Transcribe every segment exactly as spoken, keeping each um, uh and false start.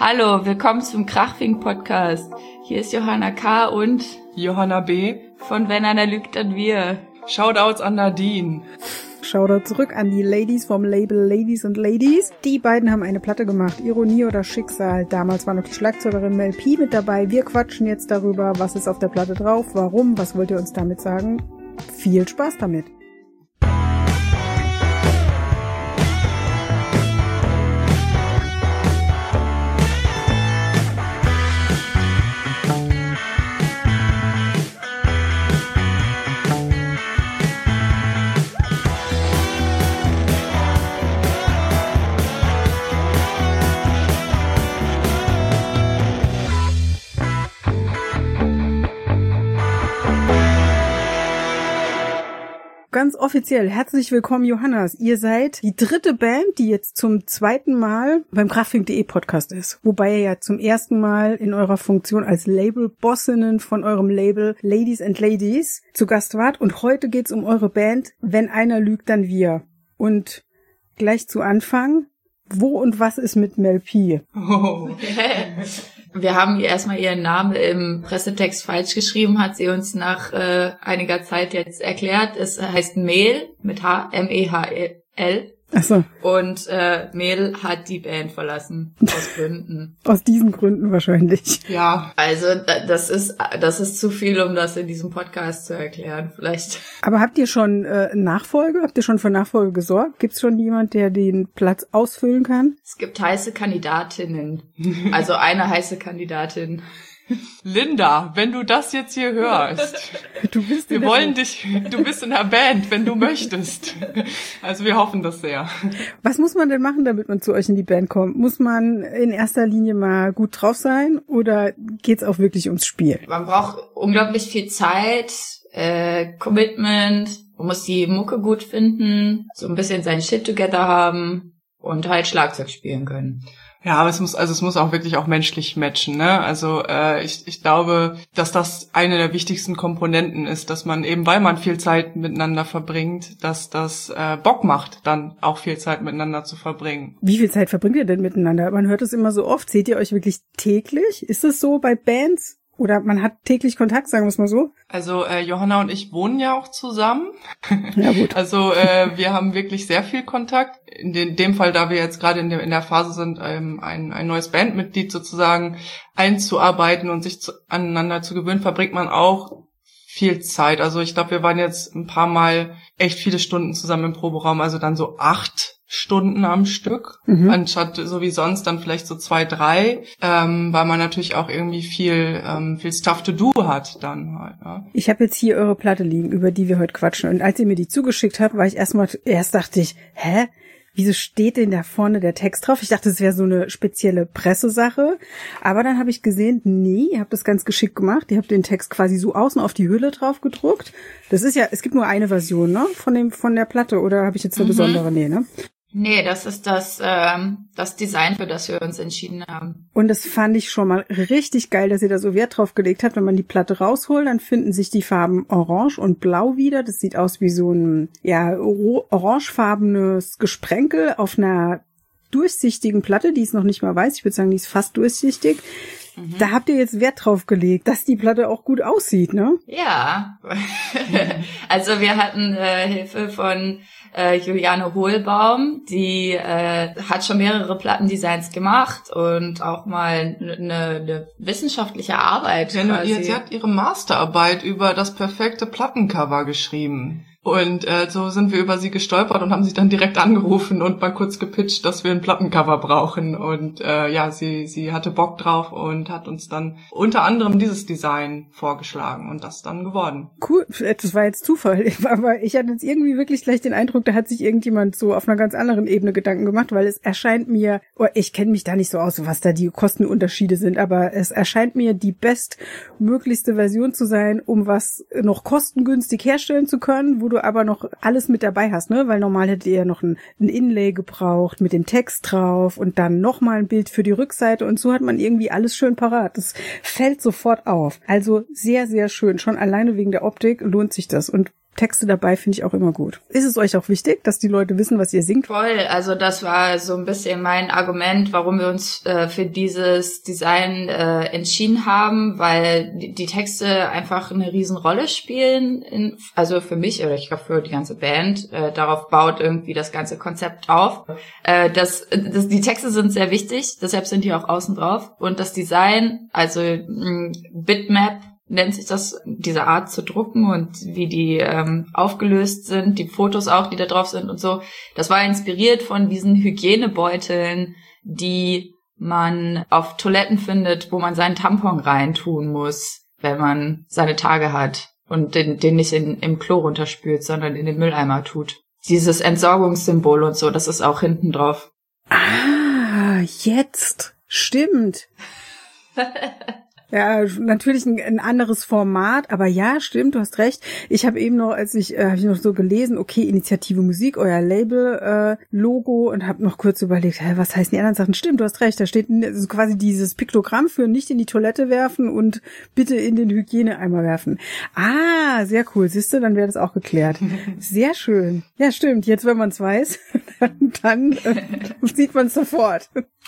Hallo, willkommen zum Krachfink-Podcast. Hier ist Johanna K. und Johanna B. von Wenn einer lügt, dann wir. Shoutouts an Nadine. Shoutout zurück an die Ladies vom Label Ladies and Ladies. Die beiden haben eine Platte gemacht, Ironie oder Schicksal. Damals war noch die Schlagzeugerin Mel P mit dabei. Wir quatschen jetzt darüber, was ist auf der Platte drauf, warum, was wollt ihr uns damit sagen. Viel Spaß damit. Ganz offiziell, herzlich willkommen, Johannas. Ihr seid die dritte Band, die jetzt zum zweiten Mal beim Krachfink punkt de Podcast ist. Wobei ihr ja zum ersten Mal in eurer Funktion als Label-Bossinnen von eurem Label Ladies and Ladies zu Gast wart. Und heute geht's um eure Band Wenn einer lügt, dann wir. Und gleich zu Anfang, wo und was ist mit Mel P? Oh. Wir haben ihr erstmal ihren Namen im Pressetext falsch geschrieben, hat sie uns nach äh, einiger Zeit jetzt erklärt. Es heißt Mel mit H, M E H L. Ach so. Und äh, Mel hat die Band verlassen, aus Gründen. Aus diesen Gründen wahrscheinlich. Ja. Also das ist das ist zu viel, um das in diesem Podcast zu erklären, vielleicht. Aber habt ihr schon äh, Nachfolge? Habt ihr schon für Nachfolge gesorgt? Gibt's schon jemand, der den Platz ausfüllen kann? Es gibt heiße Kandidatinnen. Also eine heiße Kandidatin. Linda, wenn du das jetzt hier hörst, Du bist wir in der wollen Band. dich, du bist in der Band, wenn du möchtest. Also wir hoffen das sehr. Was muss man denn machen, damit man zu euch in die Band kommt? Muss man in erster Linie mal gut drauf sein oder geht's auch wirklich ums Spiel? Man braucht unglaublich viel Zeit, äh, Commitment, man muss die Mucke gut finden, so ein bisschen sein Shit together haben und halt Schlagzeug spielen können. Ja, aber es muss, also es muss auch wirklich auch menschlich matchen, ne? Also äh, ich, ich glaube, dass das eine der wichtigsten Komponenten ist, dass man eben, weil man viel Zeit miteinander verbringt, dass das äh, Bock macht, dann auch viel Zeit miteinander zu verbringen. Wie viel Zeit verbringt ihr denn miteinander? Man hört es immer so oft. Seht ihr euch wirklich täglich? Ist es so bei Bands? Oder man hat täglich Kontakt, sagen wir es mal so? Also äh, Johanna und ich wohnen ja auch zusammen. Ja gut. Also äh, wir haben wirklich sehr viel Kontakt. In den, dem Fall, da wir jetzt gerade in, der- in der Phase sind, ähm, ein, ein neues Bandmitglied sozusagen einzuarbeiten und sich zu, aneinander zu gewöhnen, verbringt man auch viel Zeit. Also ich glaube, wir waren jetzt ein paar Mal echt viele Stunden zusammen im Proberaum, also dann so acht Stunden am Stück, Mhm. anstatt so wie sonst dann vielleicht so zwei, drei, ähm, weil man natürlich auch irgendwie viel ähm, viel Stuff to do hat dann halt. Ja. Ich habe jetzt hier eure Platte liegen, über die wir heute quatschen. Und als ihr mir die zugeschickt habt, war ich erstmal, erst dachte ich, hä? Wieso steht denn da vorne der Text drauf? Ich dachte, es wäre so eine spezielle Pressesache. Aber dann habe ich gesehen, nee, ihr habt das ganz geschickt gemacht. Ihr habt den Text quasi so außen auf die Hülle drauf gedruckt. Das ist ja, es gibt nur eine Version, ne? Von dem, von der Platte. Oder habe ich jetzt eine Mhm. besondere? Nee, ne? Nee, das ist das ähm, das Design, für das wir uns entschieden haben. Und das fand ich schon mal richtig geil, dass ihr da so Wert drauf gelegt habt. Wenn man die Platte rausholt, dann finden sich die Farben Orange und Blau wieder. Das sieht aus wie so ein, ja, ro- orangefarbenes Gesprenkel auf einer durchsichtigen Platte, die ist noch nicht mal weiß. Ich würde sagen, die ist fast durchsichtig. Da habt ihr jetzt Wert drauf gelegt, dass die Platte auch gut aussieht, ne? Ja, also wir hatten äh, Hilfe von äh, Juliane Hohlbaum, die äh, hat schon mehrere Plattendesigns gemacht und auch mal eine ne wissenschaftliche Arbeit Ja, nur, quasi. ihr- sie hat ihre Masterarbeit über das perfekte Plattencover geschrieben. Und äh, so sind wir über sie gestolpert und haben sie dann direkt angerufen und mal kurz gepitcht, dass wir ein Plattencover brauchen. Und äh, ja, sie sie hatte Bock drauf und hat uns dann unter anderem dieses Design vorgeschlagen und das dann geworden. Cool, das war jetzt Zufall. Aber ich hatte jetzt irgendwie wirklich gleich den Eindruck, da hat sich irgendjemand so auf einer ganz anderen Ebene Gedanken gemacht, weil es erscheint mir, oh, ich kenne mich da nicht so aus, was da die Kostenunterschiede sind, aber es erscheint mir die bestmöglichste Version zu sein, um was noch kostengünstig herstellen zu können, wo du aber noch alles mit dabei hast, ne? Weil normal hättet ihr ja noch ein, ein Inlay gebraucht mit dem Text drauf und dann nochmal ein Bild für die Rückseite und so hat man irgendwie alles schön parat. Das fällt sofort auf. Also sehr, sehr schön. Schon alleine wegen der Optik lohnt sich das. Und Texte dabei finde ich auch immer gut. Ist es euch auch wichtig, dass die Leute wissen, was ihr singt? Voll, also das war so ein bisschen mein Argument, warum wir uns äh, für dieses Design äh, entschieden haben, weil die, die Texte einfach eine Riesenrolle spielen, in, also für mich oder ich glaube für die ganze Band. Äh, darauf baut irgendwie das ganze Konzept auf. Äh, das, das, die Texte sind sehr wichtig, deshalb sind die auch außen drauf. Und das Design, also mh, Bitmap, nennt sich das, diese Art zu drucken und wie die ähm, aufgelöst sind, die Fotos auch, die da drauf sind und so. Das war inspiriert von diesen Hygienebeuteln, die man auf Toiletten findet, wo man seinen Tampon reintun muss, wenn man seine Tage hat und den, den nicht in, im Klo runterspült, sondern in den Mülleimer tut. Dieses Entsorgungssymbol und so, das ist auch hinten drauf. Ah, jetzt. Stimmt. Ja, natürlich ein, ein anderes Format, aber ja, stimmt, du hast recht. Ich habe eben noch, als ich, äh, habe ich noch so gelesen, okay, Initiative Musik, euer Label-Logo äh, und habe noch kurz überlegt, hä, was heißen die anderen Sachen? Stimmt, du hast recht, da steht also quasi dieses Piktogramm für nicht in die Toilette werfen und bitte in den Hygieneeimer werfen. Ah, sehr cool, siehst du, dann wäre das auch geklärt. Sehr schön. Ja, stimmt, jetzt, wenn man es weiß, dann, dann äh, sieht man es sofort.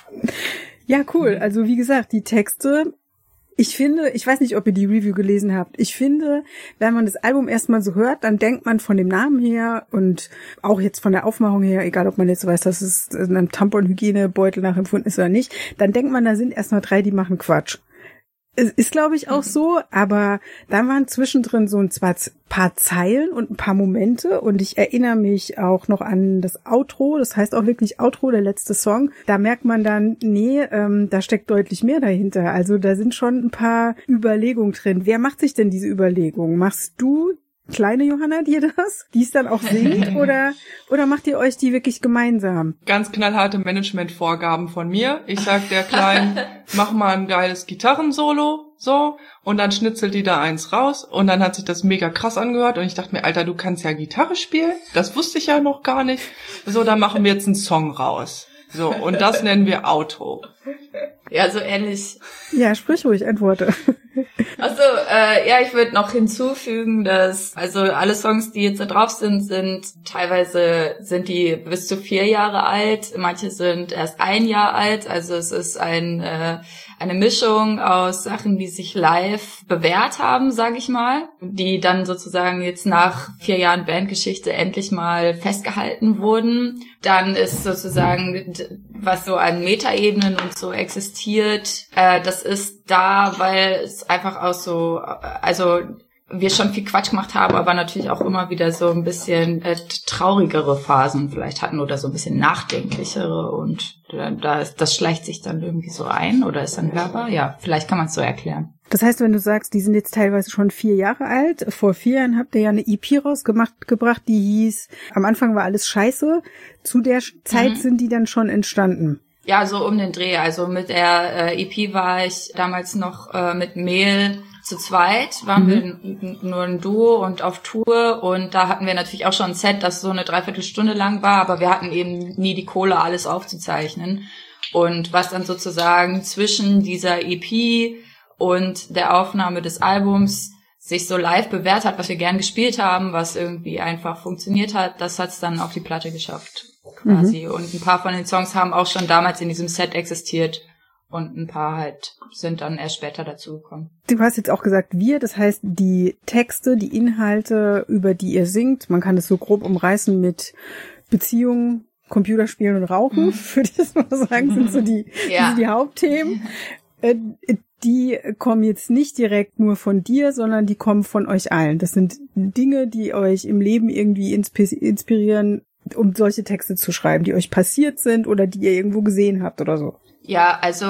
Ja, cool, also wie gesagt, die Texte, ich finde, ich weiß nicht, ob ihr die Review gelesen habt, ich finde, wenn man das Album erstmal so hört, dann denkt man von dem Namen her und auch jetzt von der Aufmachung her, egal ob man jetzt weiß, dass es einem Tampon-Hygienebeutel nachempfunden ist oder nicht, dann denkt man, da sind erstmal drei, die machen Quatsch. Es ist, glaube ich, auch so, aber da waren zwischendrin so ein paar Zeilen und ein paar Momente und ich erinnere mich auch noch an das Outro, das heißt auch wirklich Outro, der letzte Song. Da merkt man dann, nee, ähm, da steckt deutlich mehr dahinter. Also da sind schon ein paar Überlegungen drin. Wer macht sich denn diese Überlegungen? Machst du, kleine Johanna, dir das, die es dann auch singt, oder oder macht ihr euch die wirklich gemeinsam? Ganz knallharte Managementvorgaben von mir. Ich sag der Kleinen, mach mal ein geiles Gitarrensolo, so, und dann schnitzelt die da eins raus und dann hat sich das mega krass angehört und ich dachte mir, Alter, du kannst ja Gitarre spielen? Das wusste ich ja noch gar nicht. So, dann machen wir jetzt einen Song raus. So, und das nennen wir Auto. Ja, so ähnlich. Ja, sprich ruhig, antworte. Also, äh, ja, ich würde noch hinzufügen, dass also alle Songs, die jetzt da drauf sind, sind teilweise sind die bis zu vier Jahre alt, manche sind erst ein Jahr alt. Also es ist ein äh, eine Mischung aus Sachen, die sich live bewährt haben, sage ich mal, die dann sozusagen jetzt nach vier Jahren Bandgeschichte endlich mal festgehalten wurden. Dann ist sozusagen, was so an Metaebenen und so existiert, äh, das ist da, weil es einfach auch so, also wir schon viel Quatsch gemacht haben, aber natürlich auch immer wieder so ein bisschen äh, traurigere Phasen vielleicht hatten oder so ein bisschen nachdenklichere und äh, da ist, das schleicht sich dann irgendwie so ein oder ist dann hörbar. Ja, vielleicht kann man es so erklären. Das heißt, wenn du sagst, die sind jetzt teilweise schon vier Jahre alt, vor vier Jahren habt ihr ja eine E P rausgebracht, die hieß, am Anfang war alles scheiße, zu der Zeit mhm. sind die dann schon entstanden. Ja, so um den Dreh. Also mit der äh, E P war ich damals noch äh, mit Mehl zu zweit, waren mhm. wir nur ein Duo und auf Tour und da hatten wir natürlich auch schon ein Set, das so eine Dreiviertelstunde lang war, aber wir hatten eben nie die Kohle, alles aufzuzeichnen. Und was dann sozusagen zwischen dieser E P und der Aufnahme des Albums sich so live bewährt hat, was wir gern gespielt haben, was irgendwie einfach funktioniert hat, das hat's dann auf die Platte geschafft, quasi. Mhm. Und ein paar von den Songs haben auch schon damals in diesem Set existiert. Und ein paar halt sind dann erst später dazugekommen. Du hast jetzt auch gesagt, wir, das heißt die Texte, die Inhalte, über die ihr singt, man kann es so grob umreißen mit Beziehungen, Computerspielen und Rauchen, mhm. würde ich das mal sagen, sind so die, ja. sind die Hauptthemen. Äh, die kommen jetzt nicht direkt nur von dir, sondern die kommen von euch allen. Das sind Dinge, die euch im Leben irgendwie inspirieren, um solche Texte zu schreiben, die euch passiert sind oder die ihr irgendwo gesehen habt oder so. Ja, also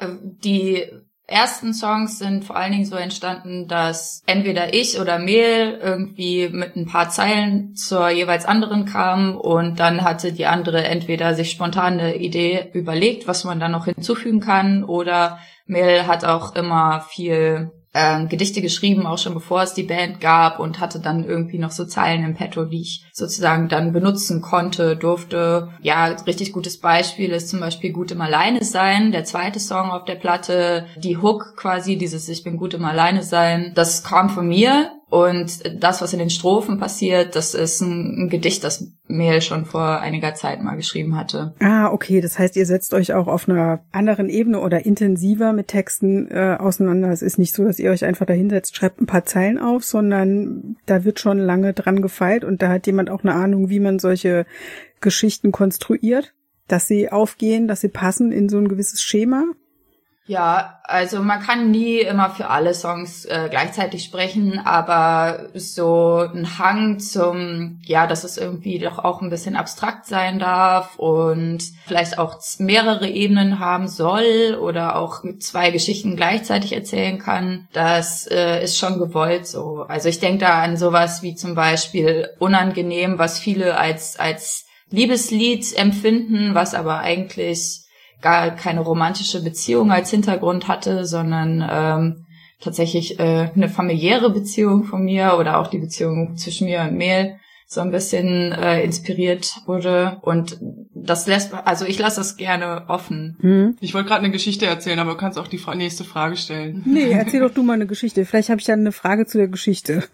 die ersten Songs sind vor allen Dingen so entstanden, dass entweder ich oder Mehl irgendwie mit ein paar Zeilen zur jeweils anderen kam und dann hatte die andere entweder sich spontan eine Idee überlegt, was man da noch hinzufügen kann, oder Mehl hat auch immer viel ähm, Gedichte geschrieben, auch schon bevor es die Band gab, und hatte dann irgendwie noch so Zeilen im Petto, die ich sozusagen dann benutzen konnte, durfte. Ja, richtig gutes Beispiel ist zum Beispiel Gut im Alleine sein, der zweite Song auf der Platte. Die Hook quasi, dieses Ich bin gut im Alleine sein, das kam von mir. Und das, was in den Strophen passiert, das ist ein, ein Gedicht, das Mehl schon vor einiger Zeit mal geschrieben hatte. Ah, okay. Das heißt, ihr setzt euch auch auf einer anderen Ebene oder intensiver mit Texten äh, auseinander. Es ist nicht so, dass ihr euch einfach dahinsetzt, schreibt ein paar Zeilen auf, sondern da wird schon lange dran gefeilt und da hat jemand auch eine Ahnung, wie man solche Geschichten konstruiert, dass sie aufgehen, dass sie passen in so ein gewisses Schema. Ja, also man kann nie immer für alle Songs äh, gleichzeitig sprechen, aber so ein Hang zum, ja, dass es irgendwie doch auch ein bisschen abstrakt sein darf und vielleicht auch mehrere Ebenen haben soll oder auch zwei Geschichten gleichzeitig erzählen kann, das äh, ist schon gewollt so. Also ich denke da an sowas wie zum Beispiel Unangenehm, was viele als als Liebeslied empfinden, was aber eigentlich gar keine romantische Beziehung als Hintergrund hatte, sondern ähm, tatsächlich äh, eine familiäre Beziehung von mir oder auch die Beziehung zwischen mir und Mehl so ein bisschen äh, inspiriert wurde. Und das lässt, also ich lasse das gerne offen. Hm. Ich wollte gerade eine Geschichte erzählen, aber du kannst auch die fra- nächste Frage stellen. Nee, erzähl doch du mal eine Geschichte. Vielleicht habe ich ja eine Frage zu der Geschichte.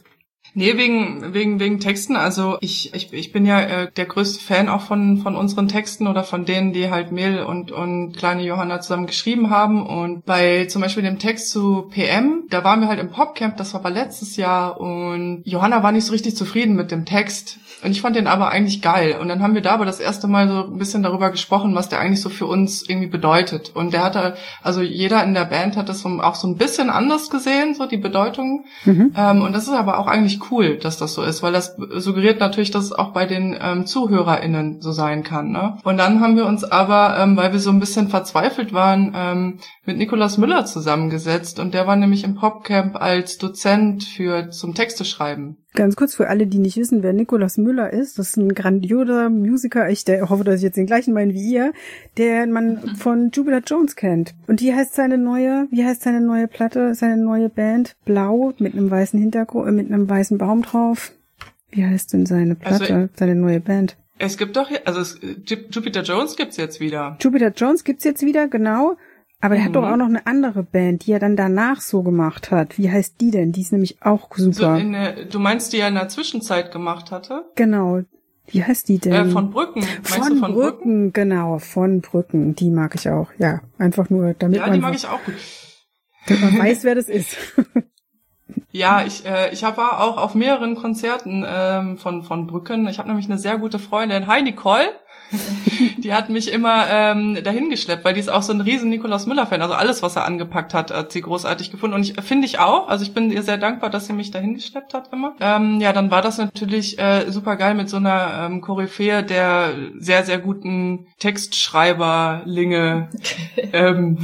Nee, wegen wegen wegen Texten. Also ich ich ich bin ja äh, der größte Fan auch von von unseren Texten oder von denen, die halt Mehl und und kleine Johanna zusammen geschrieben haben. Und bei zum Beispiel dem Text zu P M, da waren wir halt im Popcamp, das war aber letztes Jahr und Johanna war nicht so richtig zufrieden mit dem Text. Und ich fand den aber eigentlich geil. Und dann haben wir da aber das erste Mal so ein bisschen darüber gesprochen, was der eigentlich so für uns irgendwie bedeutet. Und der hatte, also jeder in der Band hat das so, auch so ein bisschen anders gesehen, so die Bedeutung. Mhm. Ähm, und das ist aber auch eigentlich cool, dass das so ist, weil das suggeriert natürlich, dass es auch bei den ähm, ZuhörerInnen so sein kann. Ne? Und dann haben wir uns aber, ähm, weil wir so ein bisschen verzweifelt waren, ähm, mit Nikolaus Müller zusammengesetzt. Und der war nämlich im Popcamp als Dozent für zum Texte schreiben. Ganz kurz für alle, die nicht wissen, wer Nikolaus Müller ist. Das ist ein grandioser Musiker. Ich der, hoffe, dass ich jetzt den gleichen meine wie ihr, der man von Jupiter Jones kennt. Und die heißt seine neue, wie heißt seine neue Platte, seine neue Band? Blau, mit einem weißen Hintergrund, äh, mit einem weißen Baum drauf. Wie heißt denn seine Platte, also, seine neue Band? Es gibt doch, also es, Jupiter Jones gibt's jetzt wieder. Jupiter Jones gibt's jetzt wieder, genau. Aber der mhm. hat doch auch noch eine andere Band, die er dann danach so gemacht hat. Wie heißt die denn? Die ist nämlich auch super. So in der, du meinst, die er in der Zwischenzeit gemacht hatte? Genau. Wie heißt die denn? Äh, von Brücken. Meinst von, du von Brücken, Brücken? Genau, von Brücken. Die mag ich auch. Ja, einfach nur, damit ja, man... Ja, die mag ich auch gut. Damit man weiß, wer das ist. Ja, ich äh, ich hab, war auch auf mehreren Konzerten ähm, von von Brücken. Ich habe nämlich eine sehr gute Freundin, hi Nicole. Die hat mich immer ähm, dahin geschleppt, weil die ist auch so ein riesen Nikolaus Müller-Fan. Also alles, was er angepackt hat, hat sie großartig gefunden. Und ich finde ich auch. Also ich bin ihr sehr dankbar, dass sie mich dahin geschleppt hat immer. Ähm, ja, dann war das natürlich äh, super geil mit so einer ähm, Koryphäe der sehr, sehr guten Textschreiberlinge. ähm,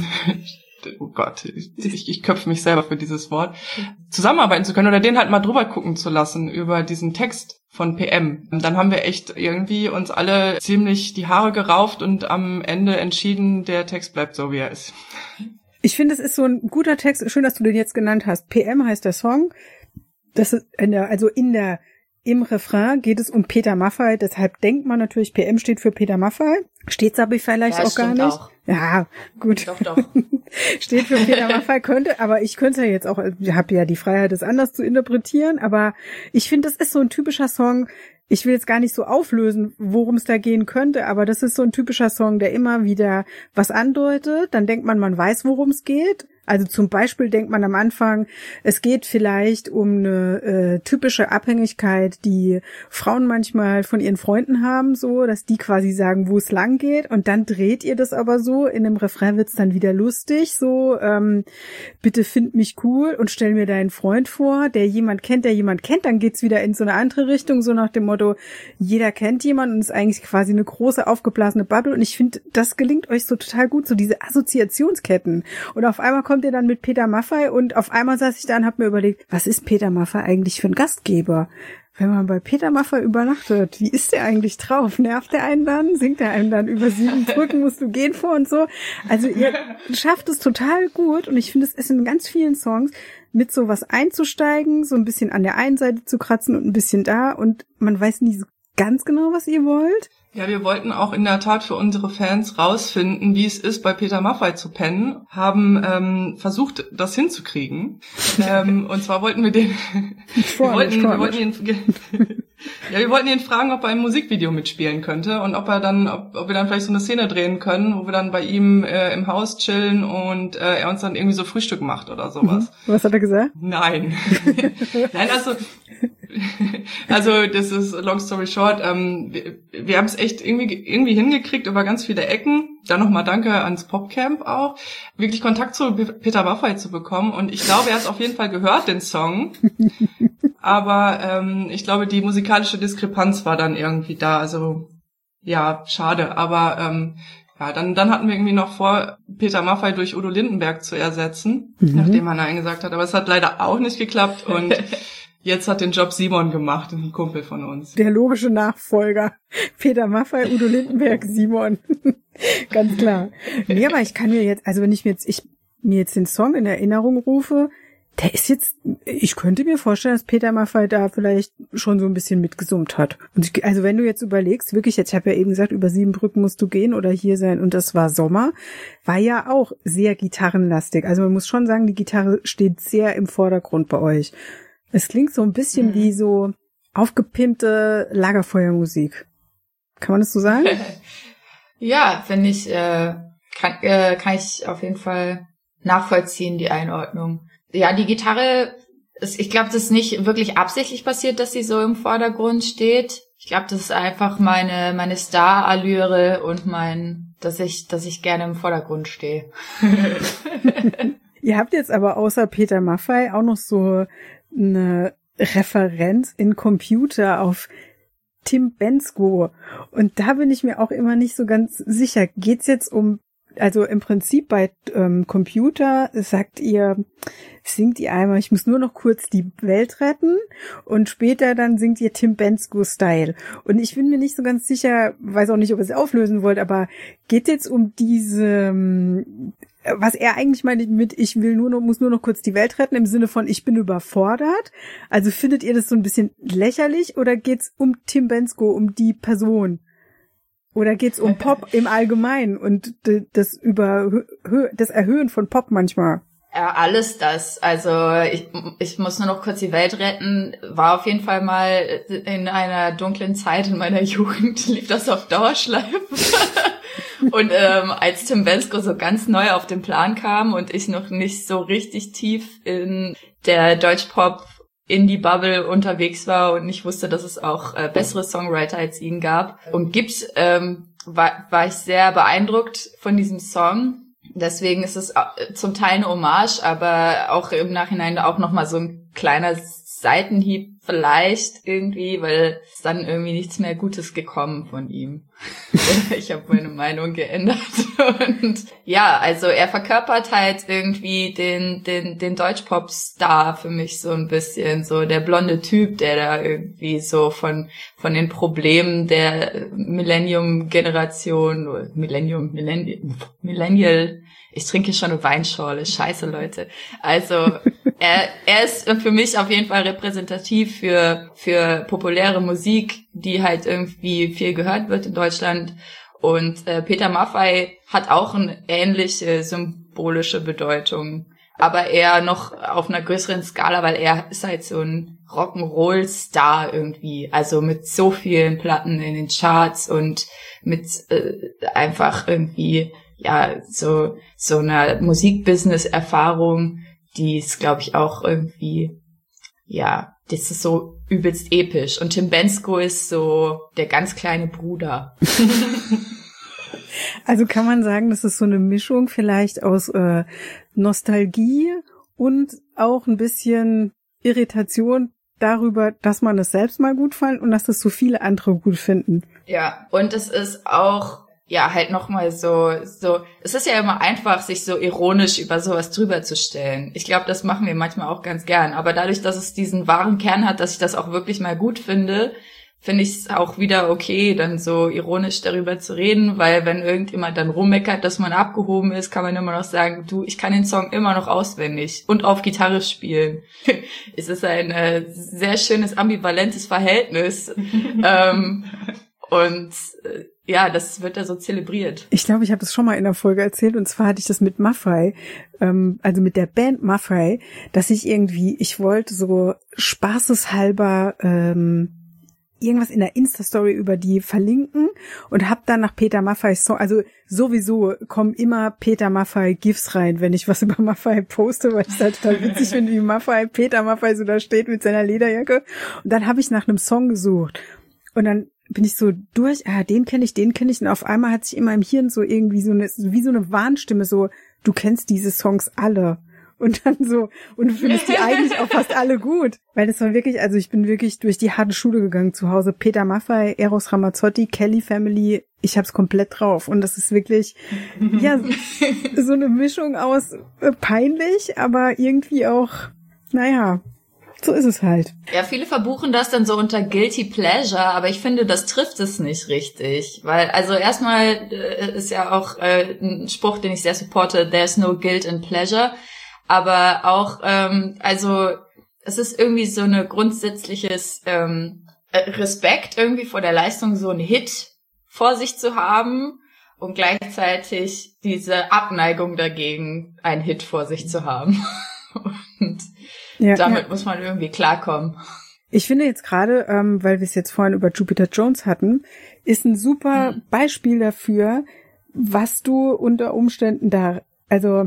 oh Gott, ich, ich köpfe mich selber für dieses Wort, zusammenarbeiten zu können oder den halt mal drüber gucken zu lassen über diesen Text von P M. Und dann haben wir echt irgendwie uns alle ziemlich die Haare gerauft und am Ende entschieden, der Text bleibt so, wie er ist. Ich finde, es ist so ein guter Text. Schön, dass du den jetzt genannt hast. P M heißt der Song. Das ist in der, also in der, im Refrain geht es um Peter Maffay. Deshalb denkt man natürlich, P M steht für Peter Maffay. Steht's aber vielleicht ja, auch gar nicht. Auch. Ja, gut. Doch, doch. Steht für Peter Maffay, könnte, aber ich könnte ja jetzt auch, ich habe ja die Freiheit, das anders zu interpretieren, aber ich finde, das ist so ein typischer Song. Ich will jetzt gar nicht so auflösen, worum es da gehen könnte, aber das ist so ein typischer Song, der immer wieder was andeutet. Dann denkt man, man weiß, worum es geht. Also zum Beispiel denkt man am Anfang, es geht vielleicht um eine äh, typische Abhängigkeit, die Frauen manchmal von ihren Freunden haben, so, dass die quasi sagen, wo es lang geht. Und dann dreht ihr das aber so. In dem Refrain wird's dann wieder lustig, so, ähm, bitte find mich cool und stell mir deinen Freund vor, der jemand kennt, der jemand kennt. Dann geht's wieder in so eine andere Richtung, so nach dem Motto, jeder kennt jemanden und ist eigentlich quasi eine große aufgeblasene Bubble. Und ich finde, das gelingt euch so total gut, so diese Assoziationsketten. Und auf einmal kommt ihr dann mit Peter Maffay und auf einmal saß ich da und hab mir überlegt, was ist Peter Maffay eigentlich für ein Gastgeber? Wenn man bei Peter Maffay übernachtet, wie ist der eigentlich drauf? Nervt der einen dann? Singt der einen dann über sieben Brücken, musst du gehen vor und so? Also ihr schafft es total gut und ich finde, es ist in ganz vielen Songs mit sowas einzusteigen, so ein bisschen an der einen Seite zu kratzen und ein bisschen da und man weiß nie so ganz genau, was ihr wollt. Ja, wir wollten auch in der Tat für unsere Fans rausfinden, wie es ist, bei Peter Maffay zu pennen, haben ähm, versucht, das hinzukriegen. ähm, und zwar wollten wir den, wir wollten, wir wollten ihn, ja, wir wollten ihn fragen, ob er im Musikvideo mitspielen könnte und ob er dann, ob, ob wir dann vielleicht so eine Szene drehen können, wo wir dann bei ihm äh, im Haus chillen und äh, er uns dann irgendwie so Frühstück macht oder sowas. Was hat er gesagt? Nein. Nein, also also das ist long story short. Ähm, wir wir haben es echt irgendwie irgendwie hingekriegt über ganz viele Ecken. Dann nochmal danke ans Popcamp auch, wirklich Kontakt zu Peter Maffay zu bekommen. Und ich glaube, er hat es auf jeden Fall gehört, den Song. Aber ähm, ich glaube, die musikalische Diskrepanz war dann irgendwie da. Also ja, schade. Aber ähm, ja, dann dann hatten wir irgendwie noch vor, Peter Maffay durch Udo Lindenberg zu ersetzen, mhm. nachdem er Nein gesagt hat. Aber es hat leider auch nicht geklappt und jetzt hat den Job Simon gemacht, ein Kumpel von uns. Der logische Nachfolger. Peter Maffay, Udo Lindenberg, Simon. Ganz klar. Nee, aber ich kann mir jetzt, also wenn ich mir jetzt, ich mir jetzt den Song in Erinnerung rufe, der ist jetzt, ich könnte mir vorstellen, dass Peter Maffay da vielleicht schon so ein bisschen mitgesummt hat. Und ich, also wenn du jetzt überlegst, wirklich, jetzt, ich habe ja eben gesagt, über sieben Brücken musst du gehen oder hier sein und das war Sommer, war ja auch sehr gitarrenlastig. Also man muss schon sagen, die Gitarre steht sehr im Vordergrund bei euch. Es klingt so ein bisschen mhm. wie so aufgepimpte Lagerfeuermusik. Kann man das so sagen? Ja, finde ich, äh, kann, äh, kann ich auf jeden Fall nachvollziehen, die Einordnung. Ja, die Gitarre, ist, ich glaube, das ist nicht wirklich absichtlich passiert, dass sie so im Vordergrund steht. Ich glaube, das ist einfach meine meine Star-Allüre und mein, dass ich, dass ich gerne im Vordergrund stehe. Ihr habt jetzt aber außer Peter Maffay auch noch so eine Referenz in Computer auf Tim Bendzko. Und da bin ich mir auch immer nicht so ganz sicher. Geht's jetzt um, also im Prinzip bei ähm, Computer sagt ihr, singt ihr einmal, ich muss nur noch kurz die Welt retten und später dann singt ihr Tim Bendzko-Style. Und ich bin mir nicht so ganz sicher, weiß auch nicht, ob ihr es auflösen wollt, aber geht jetzt um diese, was er eigentlich meint mit, ich will nur noch, muss nur noch kurz die Welt retten, im Sinne von, ich bin überfordert. Also findet ihr das so ein bisschen lächerlich oder geht's um Tim Bendzko, um die Person? Oder geht's um Pop im Allgemeinen und das über, das Erhöhen von Pop manchmal? Ja, alles das. Also ich, ich muss nur noch kurz die Welt retten. War auf jeden Fall mal in einer dunklen Zeit in meiner Jugend, lief das auf Dauerschleife. Und ähm, als Tim Bendzko so ganz neu auf den Plan kam und ich noch nicht so richtig tief in der Deutschpop Indie-Bubble unterwegs war und ich wusste, dass es auch äh, bessere Songwriter als ihn gab und gibt, ähm, war, war ich sehr beeindruckt von diesem Song. Deswegen ist es zum Teil eine Hommage, aber auch im Nachhinein auch nochmal so ein kleiner Seitenhieb vielleicht irgendwie, weil es dann irgendwie nichts mehr Gutes gekommen von ihm. Ich habe meine Meinung geändert. Und ja, also er verkörpert halt irgendwie den den den Deutschpop-Star für mich so ein bisschen, so der blonde Typ, der da irgendwie so von von den Problemen der Millennium-Generation, Millennium, Millennium, Millennial, ich trinke schon eine Weinschorle, scheiße Leute. Also er er ist für mich auf jeden Fall repräsentativ für für populäre Musik, die halt irgendwie viel gehört wird in Deutschland. Und äh, Peter Maffay hat auch eine ähnliche symbolische Bedeutung, aber eher noch auf einer größeren Skala, weil er ist halt so ein Rock'n'Roll-Star irgendwie, also mit so vielen Platten in den Charts und mit äh, einfach irgendwie ja so so einer Musikbusiness-Erfahrung, die ist, glaube ich, auch irgendwie, ja, das ist so übelst episch. Und Tim Bendzko ist so der ganz kleine Bruder. Also kann man sagen, das ist so eine Mischung vielleicht aus äh, Nostalgie und auch ein bisschen Irritation darüber, dass man es selbst mal gut fand und dass das so viele andere gut finden. Ja, und es ist auch ja, halt nochmal so, so, es ist ja immer einfach, sich so ironisch über sowas drüber zu stellen. Ich glaube, das machen wir manchmal auch ganz gern. Aber dadurch, dass es diesen wahren Kern hat, dass ich das auch wirklich mal gut finde, finde ich es auch wieder okay, dann so ironisch darüber zu reden, weil wenn irgendjemand dann rummeckert, dass man abgehoben ist, kann man immer noch sagen, du, ich kann den Song immer noch auswendig und auf Gitarre spielen. Es ist ein äh, sehr schönes, ambivalentes Verhältnis. ähm, Und äh, ja, das wird da so zelebriert. Ich glaube, ich habe das schon mal in der Folge erzählt, und zwar hatte ich das mit Maffei, ähm, also mit der Band Maffei, dass ich irgendwie, ich wollte so spaßeshalber ähm, irgendwas in der Insta-Story über die verlinken und hab dann nach Peter Maffeis Song, also sowieso kommen immer Peter Maffei GIFs rein, wenn ich was über Maffei poste, weil ich es halt total witzig finde, wie Maffei, Peter Maffei so da steht mit seiner Lederjacke. Und dann habe ich nach einem Song gesucht und dann bin ich so durch, ah, den kenne ich, den kenne ich, und auf einmal hat sich in meinem Hirn so irgendwie so eine, wie so eine Warnstimme so, du kennst diese Songs alle. Und dann so, und du findest die eigentlich auch fast alle gut. Weil das war wirklich, also ich bin wirklich durch die harte Schule gegangen zu Hause. Peter Maffei, Eros Ramazzotti, Kelly Family, ich hab's komplett drauf. Und das ist wirklich, ja, so eine Mischung aus äh, peinlich, aber irgendwie auch, naja, so ist es halt. Ja, viele verbuchen das dann so unter Guilty Pleasure, aber ich finde, das trifft es nicht richtig. Weil, also erstmal äh, ist ja auch äh, ein Spruch, den ich sehr supporte, there's no guilt in pleasure. Aber auch, ähm, also es ist irgendwie so eine grundsätzliches ähm, Respekt irgendwie vor der Leistung, so einen Hit vor sich zu haben und gleichzeitig diese Abneigung dagegen, einen Hit vor sich zu haben. Und ja, damit ja. muss man irgendwie klarkommen. Ich finde jetzt gerade, ähm, weil wir es jetzt vorhin über Jupiter Jones hatten, ist ein super hm. Beispiel dafür, was du unter Umständen da, also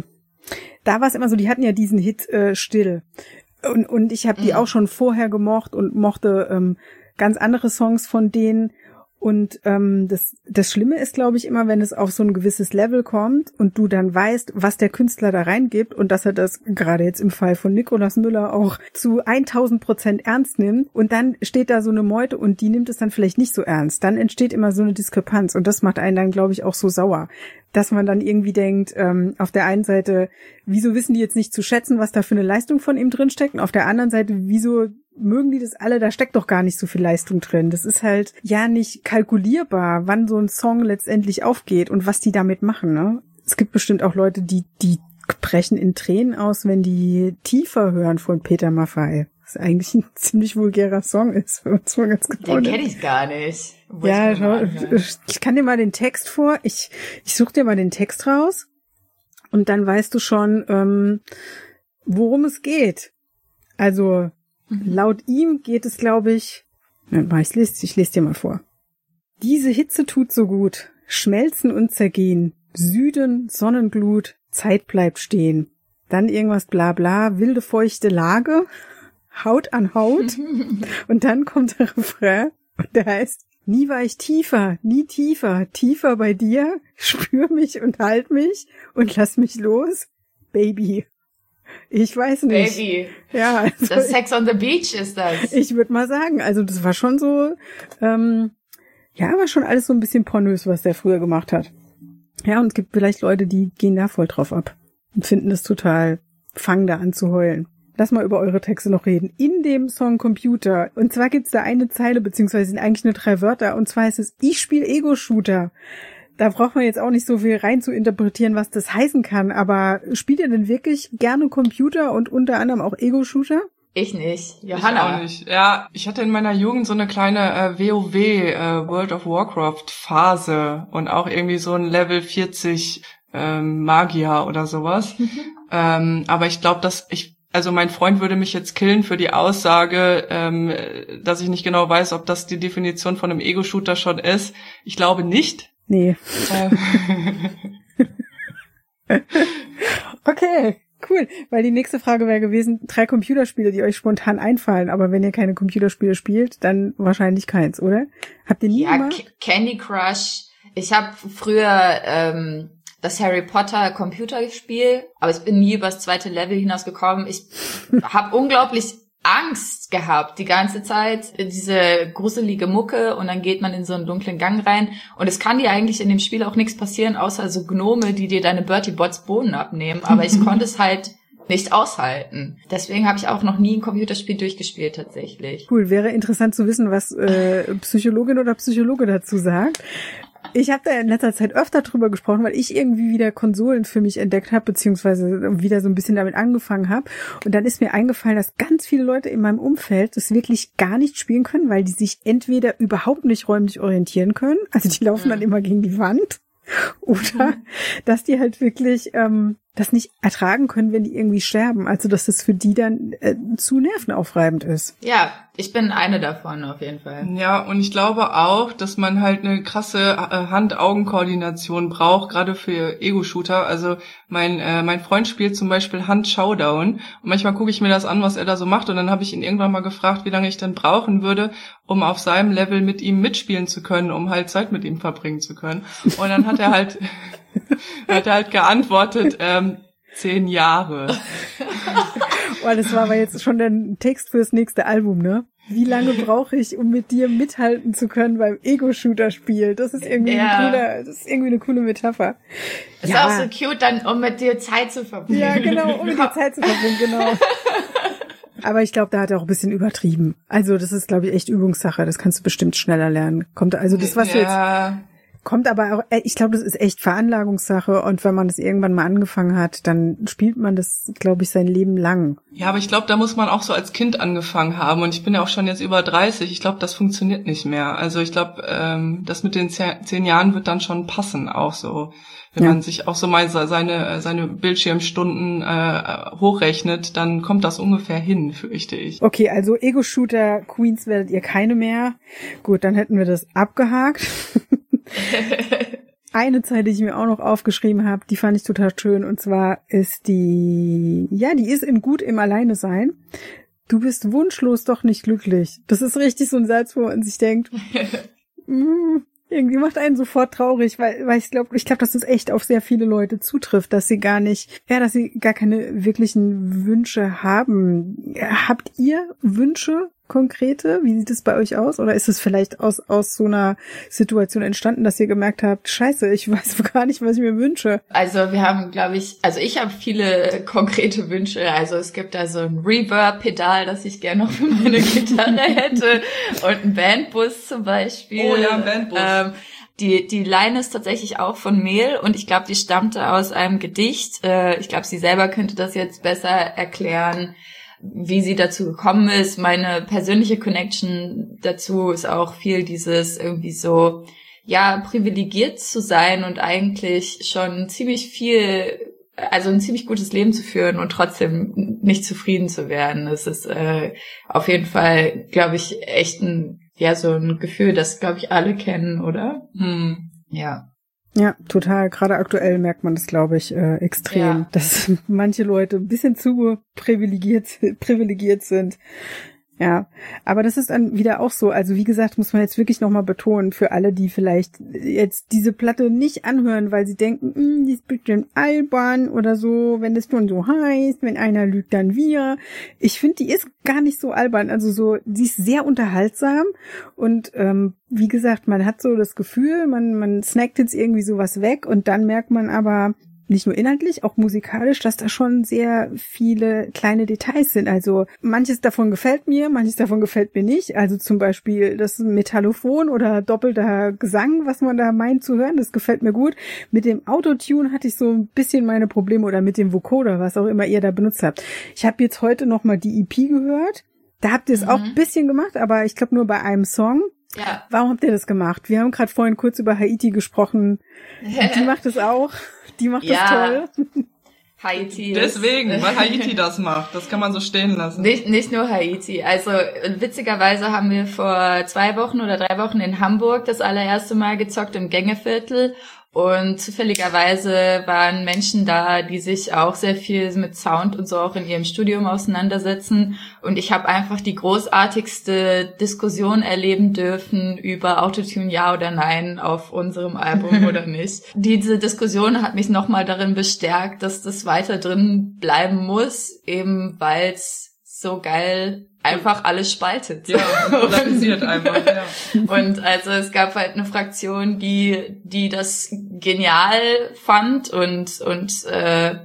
da war es immer so, die hatten ja diesen Hit äh, Still. Und, und ich habe die mhm. auch schon vorher gemocht und mochte ähm, ganz andere Songs von denen. Und ähm, das, das Schlimme ist, glaube ich, immer, wenn es auf so ein gewisses Level kommt und du dann weißt, was der Künstler da reingibt und dass er das gerade jetzt im Fall von Nikolaus Müller auch zu tausend Prozent ernst nimmt. Und dann steht da so eine Meute und die nimmt es dann vielleicht nicht so ernst. Dann entsteht immer so eine Diskrepanz und das macht einen dann, glaube ich, auch so sauer. Dass man dann irgendwie denkt, ähm, auf der einen Seite, wieso wissen die jetzt nicht zu schätzen, was da für eine Leistung von ihm drin steckt? Und auf der anderen Seite, wieso mögen die das alle? Da steckt doch gar nicht so viel Leistung drin. Das ist halt ja nicht kalkulierbar, wann so ein Song letztendlich aufgeht und was die damit machen, ne? Es gibt bestimmt auch Leute, die die brechen in Tränen aus, wenn die Tiefer hören von Peter Maffei. Was eigentlich ein ziemlich vulgärer Song ist. Das war ganz genau. Den kenne ich gar nicht. Ja, schau, ich kann dir mal den Text vor. Ich, ich suche dir mal den Text raus. Und dann weißt du schon, ähm, worum es geht. Also, mhm. laut ihm geht es, glaube ich, ich lese, ich lese dir mal vor. Diese Hitze tut so gut. Schmelzen und zergehen. Süden, Sonnenglut, Zeit bleibt stehen. Dann irgendwas bla bla, wilde feuchte Lage. Haut an Haut. Und dann kommt der Refrain und der heißt, nie war ich tiefer, nie tiefer, tiefer bei dir, spür mich und halt mich und lass mich los, Baby. Ich weiß nicht. Baby. Ja, also das Sex on the Beach ist das. Ich würde mal sagen, also das war schon so, ähm, ja, war schon alles so ein bisschen pornös, was der früher gemacht hat. Ja, und es gibt vielleicht Leute, die gehen da voll drauf ab und finden es total, fangen da an zu heulen. Lass mal über eure Texte noch reden. In dem Song Computer. Und zwar gibt's da eine Zeile, beziehungsweise sind eigentlich nur drei Wörter. Und zwar heißt es, ich spiele Ego-Shooter. Da braucht man jetzt auch nicht so viel rein zu interpretieren, was das heißen kann. Aber spielt ihr denn wirklich gerne Computer und unter anderem auch Ego-Shooter? Ich nicht. Johanna. Ich auch nicht. Ja, ich hatte in meiner Jugend so eine kleine äh, WoW, äh, World of Warcraft Phase. Und auch irgendwie so ein Level vierzig ähm, Magier oder sowas. Mhm. Ähm, aber ich glaube, dass ich Also mein Freund würde mich jetzt killen für die Aussage, ähm, dass ich nicht genau weiß, ob das die Definition von einem Ego-Shooter schon ist. Ich glaube nicht. Nee. Okay, cool. Weil die nächste Frage wäre gewesen, drei Computerspiele, die euch spontan einfallen. Aber wenn ihr keine Computerspiele spielt, dann wahrscheinlich keins, oder? Habt ihr nie ja, gemacht? K- Candy Crush. Ich habe früher ähm, das Harry Potter Computerspiel, aber ich bin nie übers zweite Level hinausgekommen. Ich habe unglaublich Angst gehabt die ganze Zeit, diese gruselige Mucke, und dann geht man in so einen dunklen Gang rein und es kann dir eigentlich in dem Spiel auch nichts passieren, außer so Gnome, die dir deine Bertie Bots Bohnen abnehmen, aber ich konnte es halt nicht aushalten. Deswegen habe ich auch noch nie ein Computerspiel durchgespielt tatsächlich. Cool, wäre interessant zu wissen, was äh, Psychologin oder Psychologe dazu sagt. Ich habe da in letzter Zeit öfter drüber gesprochen, weil ich irgendwie wieder Konsolen für mich entdeckt habe, beziehungsweise wieder so ein bisschen damit angefangen habe. Und dann ist mir eingefallen, dass ganz viele Leute in meinem Umfeld das wirklich gar nicht spielen können, weil die sich entweder überhaupt nicht räumlich orientieren können, also die laufen dann immer gegen die Wand, oder dass die halt wirklich ähm, das nicht ertragen können, wenn die irgendwie sterben. Also dass das für die dann äh, zu nervenaufreibend ist. Ja, ich bin eine davon auf jeden Fall. Ja, und ich glaube auch, dass man halt eine krasse Hand-Augen-Koordination braucht, gerade für Ego-Shooter. Also mein äh, mein Freund spielt zum Beispiel Hand-Showdown und manchmal gucke ich mir das an, was er da so macht und dann habe ich ihn irgendwann mal gefragt, wie lange ich denn brauchen würde, um auf seinem Level mit ihm mitspielen zu können, um halt Zeit mit ihm verbringen zu können. Und dann hat er halt hat er halt geantwortet, ähm, zehn Jahre. Oh, das war aber jetzt schon der Text fürs nächste Album, ne? Wie lange brauche ich, um mit dir mithalten zu können beim Ego-Shooter-Spiel? Das ist irgendwie ja. ein cooler, das ist irgendwie eine coole Metapher. Ist ja. auch so cute, dann um mit dir Zeit zu verbringen. Ja, genau, um mit dir Zeit zu verbringen, genau. Aber ich glaube, da hat er auch ein bisschen übertrieben. Also das ist, glaube ich, echt Übungssache. Das kannst du bestimmt schneller lernen. Kommt also das, was ja. du jetzt kommt aber auch, ich glaube, das ist echt Veranlagungssache und wenn man das irgendwann mal angefangen hat, dann spielt man das, glaube ich, sein Leben lang. Ja, aber ich glaube, da muss man auch so als Kind angefangen haben und ich bin ja auch schon jetzt über dreißig, ich glaube, das funktioniert nicht mehr. Also ich glaube, ähm, das mit den zehn Jahren wird dann schon passen, auch so. Wenn ja. man sich auch so mal seine seine Bildschirmstunden äh, hochrechnet, dann kommt das ungefähr hin, fürchte ich. Okay, also Ego-Shooter Queens werdet ihr keine mehr. Gut, dann hätten wir das abgehakt. Eine Zeit, die ich mir auch noch aufgeschrieben habe, die fand ich total schön, und zwar ist die, ja, die ist in gut im Alleine sein. Du bist wunschlos doch nicht glücklich. Das ist richtig so ein Satz, wo man sich denkt, mm, irgendwie macht einen sofort traurig, weil, weil ich glaube, ich glaube, dass das echt auf sehr viele Leute zutrifft, dass sie gar nicht, ja, dass sie gar keine wirklichen Wünsche haben. Habt ihr Wünsche? Konkrete? Wie sieht es bei euch aus? Oder ist es vielleicht aus aus so einer Situation entstanden, dass ihr gemerkt habt, scheiße, ich weiß gar nicht, was ich mir wünsche? Also wir haben, glaube ich, also ich habe viele konkrete Wünsche. Also es gibt da so ein Reverb-Pedal, das ich gerne noch für meine Gitarre hätte und ein Bandbus zum Beispiel. Oh ja, ein Bandbus. Ähm, Die, die Line ist tatsächlich auch von Mehl und ich glaube, die stammte aus einem Gedicht. Äh, ich glaube, sie selber könnte das jetzt besser erklären, wie sie dazu gekommen ist. Meine persönliche Connection dazu ist auch viel dieses irgendwie so, ja, privilegiert zu sein und eigentlich schon ziemlich viel, also ein ziemlich gutes Leben zu führen und trotzdem nicht zufrieden zu werden. Das ist äh, auf jeden Fall, glaube ich, echt ein, ja, so ein Gefühl, das, glaube ich, alle kennen, oder? Hm. Ja. Ja, total. Gerade aktuell merkt man das, glaube ich, äh, extrem, ja. dass manche Leute ein bisschen zu privilegiert, privilegiert sind. Ja, aber das ist dann wieder auch so. Also wie gesagt, muss man jetzt wirklich nochmal betonen, für alle, die vielleicht jetzt diese Platte nicht anhören, weil sie denken, die ist bestimmt albern oder so, wenn das schon so heißt, wenn einer lügt, dann wir. Ich finde, die ist gar nicht so albern. Also so, die ist sehr unterhaltsam und ähm, wie gesagt, man hat so das Gefühl, man man snackt jetzt irgendwie sowas weg und dann merkt man aber, nicht nur inhaltlich, auch musikalisch, dass da schon sehr viele kleine Details sind. Also manches davon gefällt mir, manches davon gefällt mir nicht. Also zum Beispiel das Metallophon oder doppelter Gesang, was man da meint zu hören, das gefällt mir gut. Mit dem Autotune hatte ich so ein bisschen meine Probleme oder mit dem Vocoder, was auch immer ihr da benutzt habt. Ich habe jetzt heute nochmal die E P gehört. Da habt ihr es mhm. auch ein bisschen gemacht, aber ich glaube nur bei einem Song. Ja. Warum habt ihr das gemacht? Wir haben gerade vorhin kurz über Haiti gesprochen. Die macht es auch. Die macht ja. das toll. Haiti. Deswegen, weil Haiti das macht. Das kann man so stehen lassen. Nicht, nicht nur Haiti. Also witzigerweise haben wir vor zwei Wochen oder drei Wochen in Hamburg das allererste Mal gezockt im Gängeviertel. Und zufälligerweise waren Menschen da, die sich auch sehr viel mit Sound und so auch in ihrem Studium auseinandersetzen. Und ich habe einfach die großartigste Diskussion erleben dürfen über Autotune ja oder nein auf unserem Album oder nicht. Diese Diskussion hat mich nochmal darin bestärkt, dass das weiter drin bleiben muss, eben weil es so geil einfach alles spaltet. Ja, polarisiert einfach, ja. Und also es gab halt eine Fraktion, die die das genial fand und und äh,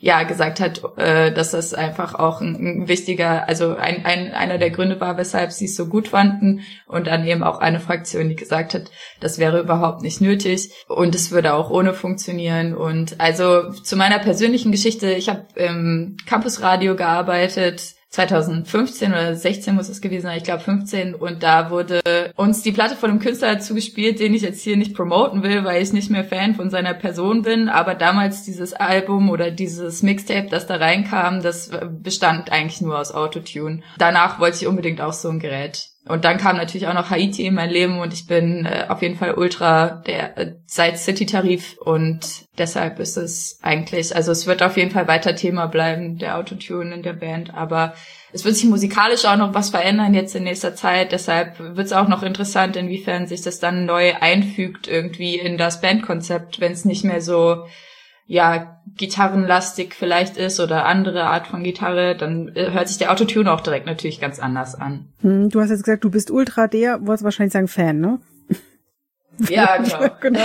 ja gesagt hat, äh, dass das einfach auch ein, ein wichtiger, also ein, ein einer der Gründe war, weshalb sie es so gut fanden, und dann eben auch eine Fraktion, die gesagt hat, das wäre überhaupt nicht nötig und es würde auch ohne funktionieren. Und also zu meiner persönlichen Geschichte, ich habe im Campusradio gearbeitet, zwanzig fünfzehn oder sechzehn muss es gewesen sein, ich glaube fünfzehn, und da wurde uns die Platte von einem Künstler zugespielt, den ich jetzt hier nicht promoten will, weil ich nicht mehr Fan von seiner Person bin, aber damals dieses Album oder dieses Mixtape, das da reinkam, das bestand eigentlich nur aus Autotune. Danach wollte ich unbedingt auch so ein Gerät. Und dann kam natürlich auch noch Haiti in mein Leben und ich bin äh, auf jeden Fall Ultra der äh, seit City-Tarif, und deshalb ist es eigentlich, also es wird auf jeden Fall weiter Thema bleiben, der Autotune in der Band, aber es wird sich musikalisch auch noch was verändern jetzt in nächster Zeit, deshalb wird es auch noch interessant, inwiefern sich das dann neu einfügt irgendwie in das Bandkonzept, wenn es nicht mehr so ja, gitarrenlastig vielleicht ist oder andere Art von Gitarre, dann äh, hört sich der Autotune auch direkt natürlich ganz anders an. Hm, du hast jetzt gesagt, du bist Ultra der, wolltest wahrscheinlich sagen Fan, ne? Ja, genau. genau.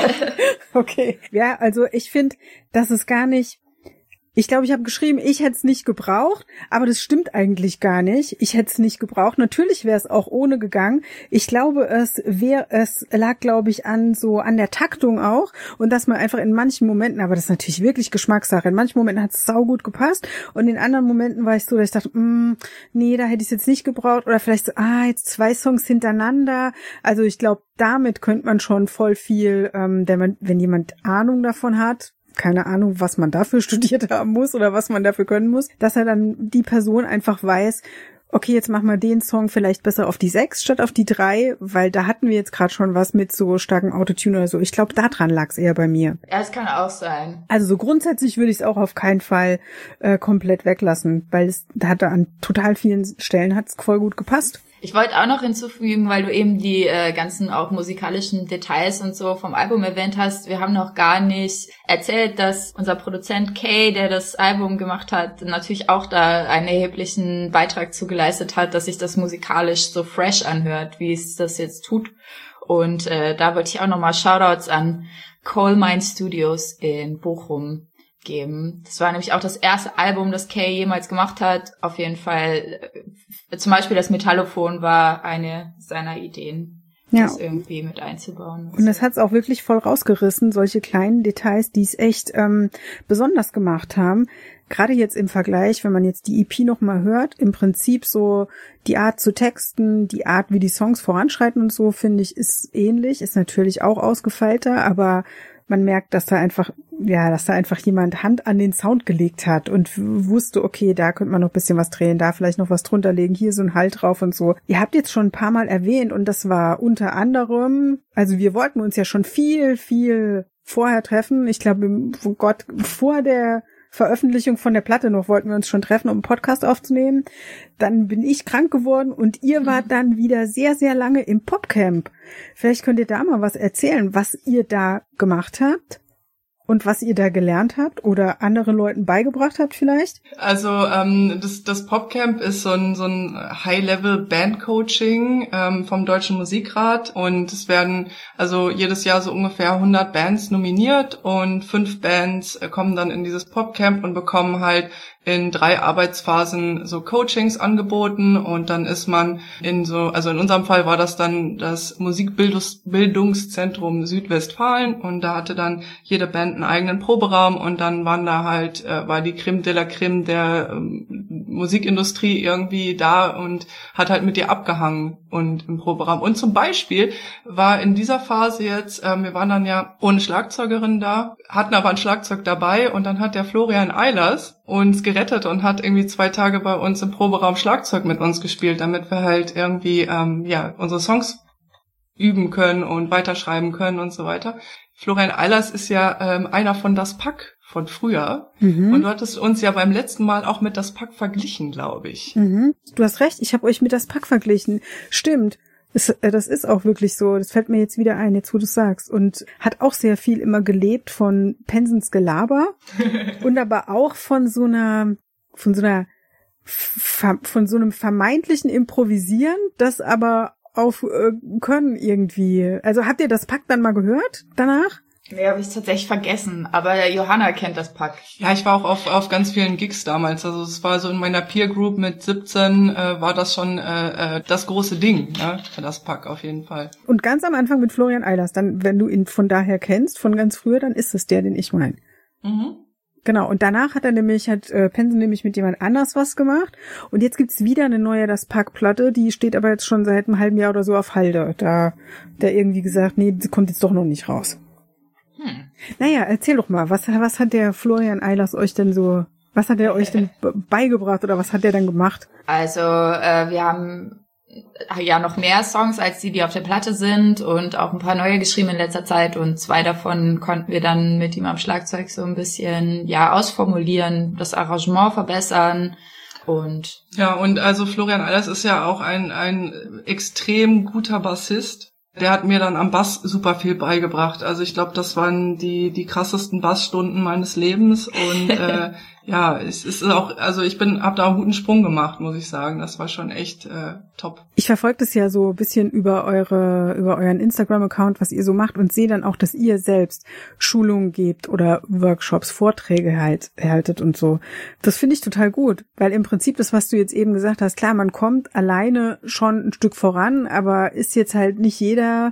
Okay. Ja, also ich finde, das ist gar nicht, ich glaube, ich habe geschrieben, ich hätte es nicht gebraucht, aber das stimmt eigentlich gar nicht. Ich hätte es nicht gebraucht. Natürlich wäre es auch ohne gegangen. Ich glaube, es wäre, es lag, glaube ich, an so an der Taktung auch, und dass man einfach in manchen Momenten, aber das ist natürlich wirklich Geschmackssache, in manchen Momenten hat es saugut gepasst und in anderen Momenten war ich so, dass ich dachte, mh, nee, da hätte ich es jetzt nicht gebraucht, oder vielleicht so, ah, jetzt zwei Songs hintereinander. Also ich glaube, damit könnte man schon voll viel, ähm, wenn man, wenn jemand Ahnung davon hat, keine Ahnung, was man dafür studiert haben muss oder was man dafür können muss, dass er dann die Person einfach weiß, okay, jetzt machen wir den Song vielleicht besser auf die sechs statt auf die drei, weil da hatten wir jetzt gerade schon was mit so starkem Autotune oder so. Ich glaube, daran lag es eher bei mir. Ja, es kann auch sein. Also so grundsätzlich würde ich es auch auf keinen Fall äh, komplett weglassen, weil es da hat an total vielen Stellen hat es voll gut gepasst. Ich wollte auch noch hinzufügen, weil du eben die äh, ganzen auch musikalischen Details und so vom Album erwähnt hast. Wir haben noch gar nicht erzählt, dass unser Produzent Kay, der das Album gemacht hat, natürlich auch da einen erheblichen Beitrag zu geleistet hat, dass sich das musikalisch so fresh anhört, wie es das jetzt tut. Und äh, da wollte ich auch nochmal Shoutouts an Coal Mine Studios in Bochum geben. Das war nämlich auch das erste Album, das Kay jemals gemacht hat. Auf jeden Fall, äh, zum Beispiel das Metallophon war eine seiner Ideen, ja, das irgendwie mit einzubauen. Und das hat es auch wirklich voll rausgerissen, solche kleinen Details, die es echt ähm, besonders gemacht haben. Gerade jetzt im Vergleich, wenn man jetzt die E P nochmal hört, im Prinzip so die Art zu texten, die Art, wie die Songs voranschreiten und so, finde ich, ist ähnlich, ist natürlich auch ausgefeilter, aber man merkt, dass da einfach, ja, dass da einfach jemand Hand an den Sound gelegt hat und wusste, okay, da könnte man noch ein bisschen was drehen, da vielleicht noch was drunter legen, hier so ein Halt drauf und so. Ihr habt jetzt schon ein paar Mal erwähnt, und das war unter anderem, also wir wollten uns ja schon viel, viel vorher treffen. Ich glaube, oh Gott, vor der Veröffentlichung von der Platte noch wollten wir uns schon treffen, um einen Podcast aufzunehmen. Dann bin ich krank geworden und ihr wart dann wieder sehr, sehr lange im Popcamp. Vielleicht könnt ihr da mal was erzählen, was ihr da gemacht habt und was ihr da gelernt habt oder anderen Leuten beigebracht habt vielleicht. Also ähm, das, das Popcamp ist so ein, so ein High-Level-Band-Coaching ähm, vom Deutschen Musikrat, und es werden also jedes Jahr so ungefähr hundert Bands nominiert, und fünf Bands kommen dann in dieses Popcamp und bekommen halt in drei Arbeitsphasen so Coachings angeboten, und dann ist man in so, also in unserem Fall war das dann das Musikbildungszentrum Südwestfalen, und da hatte dann jede Band einen eigenen Proberaum, und dann waren da halt, äh, war die Creme de la Creme der ähm, Musikindustrie irgendwie da und hat halt mit dir abgehangen und im Proberaum. Und zum Beispiel war in dieser Phase jetzt, äh, wir waren dann ja ohne Schlagzeugerin da, hatten aber ein Schlagzeug dabei, und dann hat der Florian Eilers uns gerettet und hat irgendwie zwei Tage bei uns im Proberaum Schlagzeug mit uns gespielt, damit wir halt irgendwie ähm, ja unsere Songs üben können und weiterschreiben können und so weiter. Florian Eilers ist ja ähm, einer von Das Pack von früher. Mhm. Und du hattest uns ja beim letzten Mal auch mit Das Pack verglichen, glaube ich. Mhm. Du hast recht, ich habe euch mit Das Pack verglichen. Stimmt. Das, das ist auch wirklich so. Das fällt mir jetzt wieder ein, jetzt wo du es sagst. Und hat auch sehr viel immer gelebt von Pensens Gelaber und aber auch von so einer, von so einer, von so einem vermeintlichen Improvisieren, das aber auf äh, Können irgendwie. Also habt ihr Das Pack dann mal gehört danach? Nee, habe ich tatsächlich vergessen, aber Johanna kennt das Pack. Ja, ich war auch auf auf ganz vielen Gigs damals. Also es war so in meiner Peer Group mit siebzehn äh, war das schon äh, äh, das große Ding, ne? Das Pack auf jeden Fall. Und ganz am Anfang mit Florian Eilers, dann, wenn du ihn von daher kennst, von ganz früher, dann ist es der, den ich meine. Mhm. Genau, und danach hat er nämlich, hat äh, Pensen nämlich mit jemand anders was gemacht. Und jetzt gibt's wieder eine neue Das Pack-Platte, die steht aber jetzt schon seit einem halben Jahr oder so auf Halde. Da der irgendwie gesagt, nee, die kommt jetzt doch noch nicht raus. Hm. Naja, erzähl doch mal, was, was hat der Florian Eilers euch denn so, was hat er euch denn beigebracht oder was hat er dann gemacht? Also, äh, wir haben ja noch mehr Songs als die, die auf der Platte sind und auch ein paar neue geschrieben in letzter Zeit und zwei davon konnten wir dann mit ihm am Schlagzeug so ein bisschen, ja, ausformulieren, das Arrangement verbessern und... Ja, und also Florian Eilers ist ja auch ein, ein extrem guter Bassist. Der hat mir dann am Bass super viel beigebracht. Also ich glaube, das waren die die krassesten Bassstunden meines Lebens und äh, ja, es ist auch, also ich bin, hab da einen guten Sprung gemacht, muss ich sagen. Das war schon echt äh, top. Ich verfolge das ja so ein bisschen über eure, über euren Instagram-Account, was ihr so macht und sehe dann auch, dass ihr selbst Schulungen gebt oder Workshops, Vorträge halt haltet und so. Das finde ich total gut, weil im Prinzip das, was du jetzt eben gesagt hast, klar, man kommt alleine schon ein Stück voran, aber ist jetzt halt nicht jeder,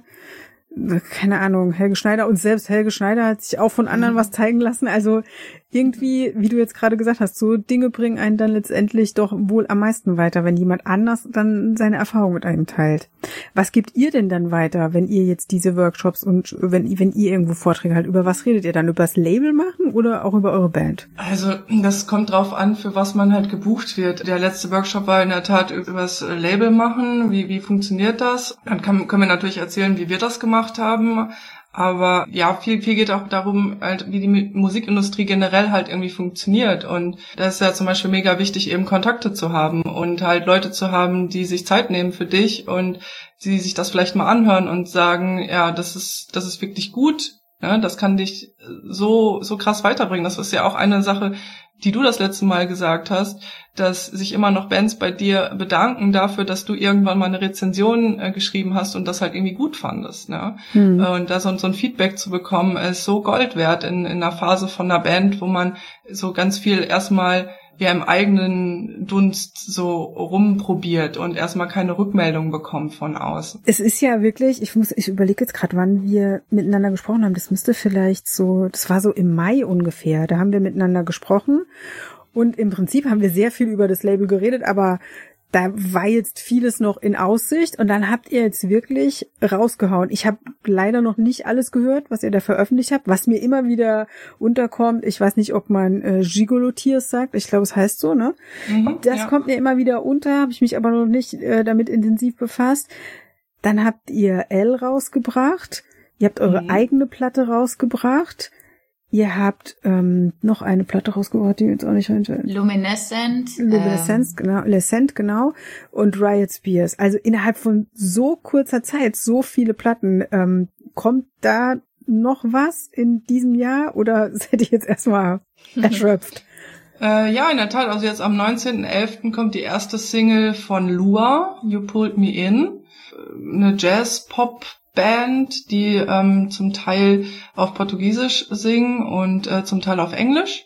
keine Ahnung, Helge Schneider, und selbst Helge Schneider hat sich auch von anderen was zeigen lassen. Also irgendwie, wie du jetzt gerade gesagt hast, so Dinge bringen einen dann letztendlich doch wohl am meisten weiter, wenn jemand anders dann seine Erfahrung mit einem teilt. Was gebt ihr denn dann weiter, wenn ihr jetzt diese Workshops und wenn, wenn ihr irgendwo Vorträge halt, über was redet ihr dann? Über das Label machen oder auch über eure Band? Also das kommt drauf an, für was man halt gebucht wird. Der letzte Workshop war in der Tat über das Label machen. Wie, wie funktioniert das? Dann kann, können wir natürlich erzählen, wie wir das gemacht haben. Aber ja, viel, viel geht auch darum, halt, wie die Musikindustrie generell halt irgendwie funktioniert. Und da ist ja zum Beispiel mega wichtig, eben Kontakte zu haben und halt Leute zu haben, die sich Zeit nehmen für dich und die sich das vielleicht mal anhören und sagen, ja, das ist, das ist wirklich gut. Ja, das kann dich so, so krass weiterbringen. Das ist ja auch eine Sache, die du das letzte Mal gesagt hast, dass sich immer noch Bands bei dir bedanken dafür, dass du irgendwann mal eine Rezension äh, geschrieben hast und das halt irgendwie gut fandest. Ne? Mhm. Und da so, so ein Feedback zu bekommen, ist so Gold wert in, in einer Phase von einer Band, wo man so ganz viel erstmal ja im eigenen Dunst so rumprobiert und erstmal keine Rückmeldung bekommt von außen. Es ist ja wirklich, ich muss, ich überlege jetzt gerade, wann wir miteinander gesprochen haben. Das müsste vielleicht so, das war so im Mai ungefähr. Da haben wir miteinander gesprochen und im Prinzip haben wir sehr viel über das Label geredet, aber da war jetzt vieles noch in Aussicht und dann habt ihr jetzt wirklich rausgehauen. Ich habe leider noch nicht alles gehört, was ihr da veröffentlicht habt, was mir immer wieder unterkommt. Ich weiß nicht, ob man äh, Gigolotiers sagt. Ich glaube, es heißt so, ne? Mhm, das ja. kommt mir immer wieder unter, habe ich mich aber noch nicht äh, damit intensiv befasst. Dann habt ihr L rausgebracht. Ihr habt eure mhm. eigene Platte rausgebracht. Ihr habt ähm, noch eine Platte rausgebracht, die jetzt auch nicht reinfällt. Luminescent. Luminescent, ähm. genau. Lescent, genau. Und Riot Spears. Also innerhalb von so kurzer Zeit, so viele Platten. Ähm, kommt da noch was in diesem Jahr oder seid ihr jetzt erstmal erschöpft? äh, ja, in der Tat. Also jetzt am neunzehnten elften kommt die erste Single von Lua, You Pulled Me In. Eine Jazz-Pop- Band, die ähm, zum Teil auf Portugiesisch singen und äh, zum Teil auf Englisch.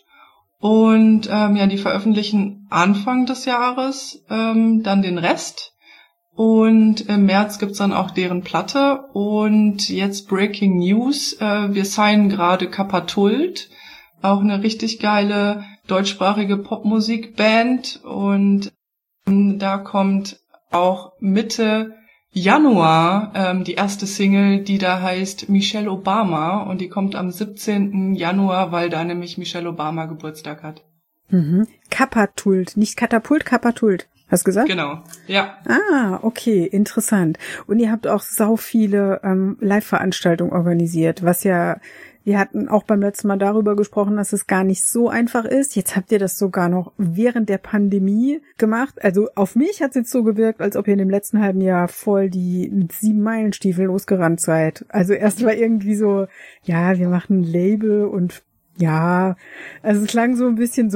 Und ähm, ja, die veröffentlichen Anfang des Jahres ähm, dann den Rest. Und im März gibt's dann auch deren Platte. Und jetzt Breaking News, äh, wir signen gerade Kapatult, auch eine richtig geile deutschsprachige Popmusikband. Und ähm, da kommt auch Mitte Januar ähm, die erste Single, die da heißt Michelle Obama und die kommt am siebzehnten Januar, weil da nämlich Michelle Obama Geburtstag hat. Mhm. Kapatult, nicht Katapult, Kapatult. Hast du gesagt? Genau, ja. Ah, okay, interessant. Und ihr habt auch sau viele ähm, Live-Veranstaltungen organisiert, was ja, wir hatten auch beim letzten Mal darüber gesprochen, dass es gar nicht so einfach ist. Jetzt habt ihr das sogar noch während der Pandemie gemacht. Also auf mich hat es jetzt so gewirkt, als ob ihr in dem letzten halben Jahr voll die mit sieben Meilenstiefel losgerannt seid. Also erst war irgendwie so, ja, wir machen ein Label und ja, also es klang so ein bisschen so,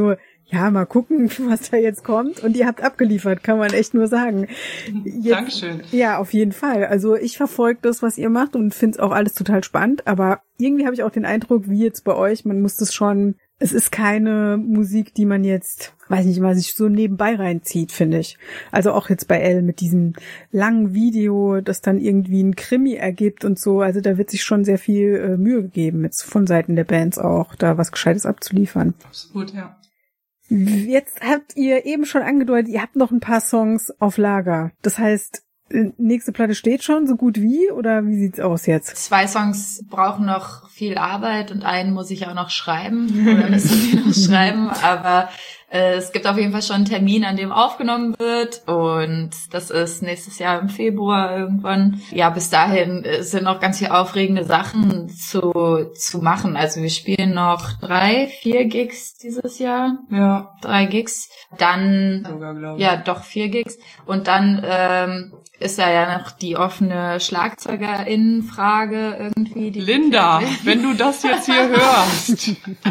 Ja, mal gucken, was da jetzt kommt. Und ihr habt abgeliefert, kann man echt nur sagen. Jetzt, Dankeschön. Ja, auf jeden Fall. Also ich verfolge das, was ihr macht und finde es auch alles total spannend. Aber irgendwie habe ich auch den Eindruck, wie jetzt bei euch, man muss das schon, es ist keine Musik, die man jetzt, weiß nicht mal, sich so nebenbei reinzieht, finde ich. Also auch jetzt bei Elle mit diesem langen Video, das dann irgendwie ein Krimi ergibt und so. Also da wird sich schon sehr viel äh, Mühe gegeben, jetzt von Seiten der Bands auch, da was Gescheites abzuliefern. Absolut, ja. Jetzt habt ihr eben schon angedeutet, ihr habt noch ein paar Songs auf Lager. Das heißt, nächste Platte steht schon, so gut wie, oder wie sieht's aus jetzt? Zwei Songs brauchen noch viel Arbeit und einen muss ich auch noch schreiben, oder müssen wir noch schreiben, aber äh, es gibt auf jeden Fall schon einen Termin, an dem aufgenommen wird und das ist nächstes Jahr im Februar irgendwann. Ja, bis dahin sind noch ganz viele aufregende Sachen zu zu machen. Also wir spielen noch drei, vier Gigs dieses Jahr. Ja. Drei Gigs. Dann, Sogar, glaube ich. ja, doch vier Gigs. Und dann ähm, ist da ja noch die offene Schlagzeugerinnenfrage irgendwie. Die Linda, wenn du das jetzt hier hörst.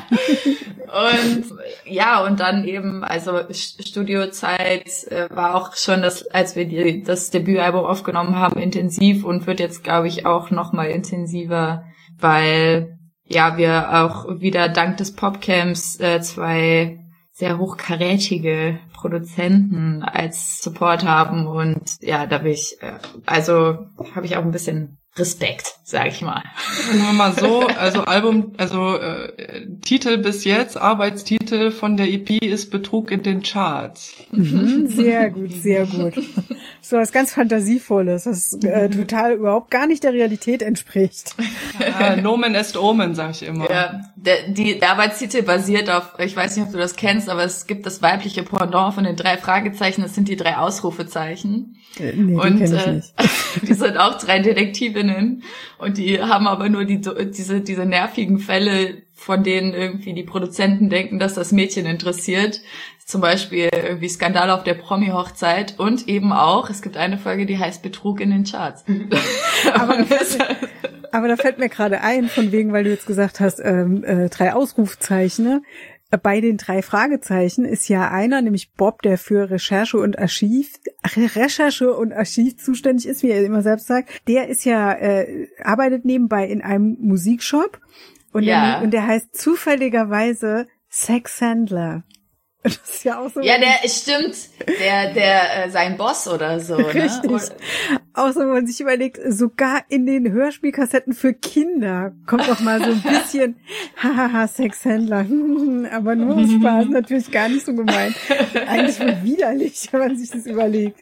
Und ja, und dann eben, also Studiozeit äh, war auch schon das, als wir die, das Debütalbum aufgenommen haben, intensiv und wird jetzt, glaube ich, auch noch mal intensiver, weil ja wir auch wieder dank des Popcamps äh, zwei sehr hochkarätige Produzenten als Support haben und ja, da bin ich, äh, also habe ich auch ein bisschen Respekt, sag ich mal. Sagen wir mal so, also Album, also äh, Titel bis jetzt, Arbeitstitel von der E P ist Betrug in den Charts. Mhm, sehr gut, sehr gut. So was ganz Fantasievolles, das äh, total überhaupt gar nicht der Realität entspricht. Ja, Nomen est Omen, sag ich immer. Ja, der, die, der Arbeitstitel basiert auf, ich weiß nicht, ob du das kennst, aber es gibt das weibliche Pendant von den drei Fragezeichen, das sind die drei Ausrufezeichen. Äh, nee, und die kenn ich äh, nicht. die sind auch drei Detektivinnen und die haben aber nur die diese diese nervigen Fälle, von denen irgendwie die Produzenten denken, dass das Mädchen interessiert. Zum Beispiel irgendwie Skandal auf der Promi-Hochzeit und eben auch, es gibt eine Folge, die heißt Betrug in den Charts. aber, da fällt mir, aber da fällt mir gerade ein, von wegen, weil du jetzt gesagt hast, ähm, äh, drei Ausrufzeichen, ne? Bei den drei Fragezeichen ist ja einer, nämlich Bob, der für Recherche und Archiv, Recherche und Archiv zuständig ist, wie er immer selbst sagt. Der ist ja, äh, arbeitet nebenbei in einem Musikshop und, ja. der, und der heißt zufälligerweise Sex Sandler. Das ist ja auch so. Ja, der, stimmt, der, der, äh, sein Boss oder so, richtig. Ne? Auch so, wenn man sich überlegt, sogar in den Hörspielkassetten für Kinder kommt doch mal so ein bisschen, hahaha, Sexhändler, aber nur aus Spaß, natürlich gar nicht so gemeint. Eigentlich wohl widerlich, wenn man sich das überlegt.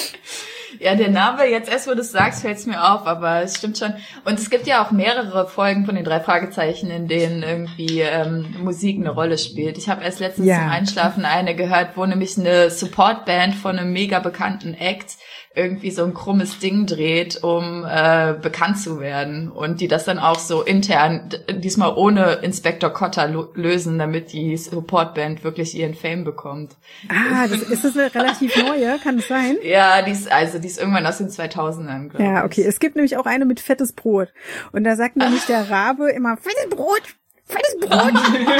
Ja, der Name, jetzt erst, wo du es sagst, fällt es mir auf, aber es stimmt schon. Und es gibt ja auch mehrere Folgen von den drei Fragezeichen, in denen irgendwie ähm, Musik eine Rolle spielt. Ich habe erst letztens ja. zum Einschlafen eine gehört, wo nämlich eine Supportband von einem mega bekannten Act irgendwie so ein krummes Ding dreht, um äh, bekannt zu werden. Und die das dann auch so intern, diesmal ohne Inspektor Kotter lo- lösen, damit die Supportband wirklich ihren Fame bekommt. Ah, das, ist das eine relativ neue? Kann es sein? Ja, die ist, also die ist irgendwann aus den zweitausendern, glaube ich. Ja, okay. Es gibt nämlich auch eine mit fettes Brot. Und da sagt nämlich der Rabe immer, fettes Brot! Fettes Brot!